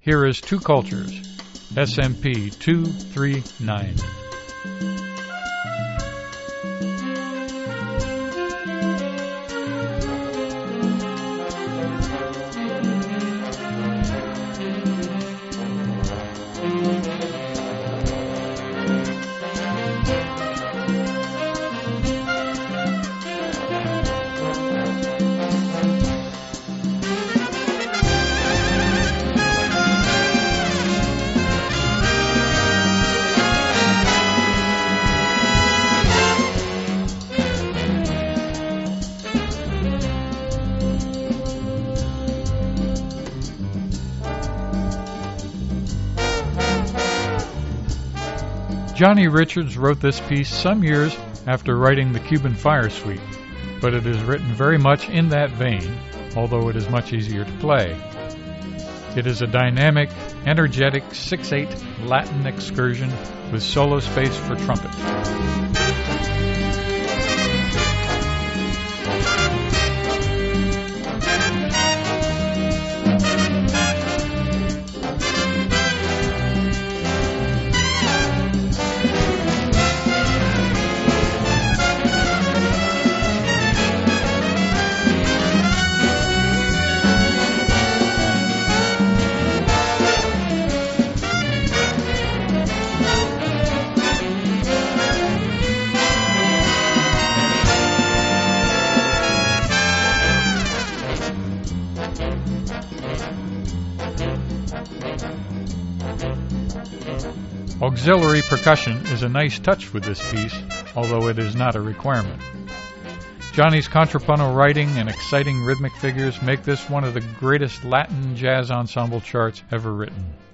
Here is Two Cultures, SMP 239. Johnny Richards wrote this piece some years after writing the Cuban Fire Suite, but it is written very much in that vein, although it is much easier to play. It is a dynamic, energetic 6/8 Latin excursion with solo space for trumpet. Auxiliary percussion is a nice touch with this piece, although it is not a requirement. Johnny's contrapuntal writing and exciting rhythmic figures make this one of the greatest Latin jazz ensemble charts ever written.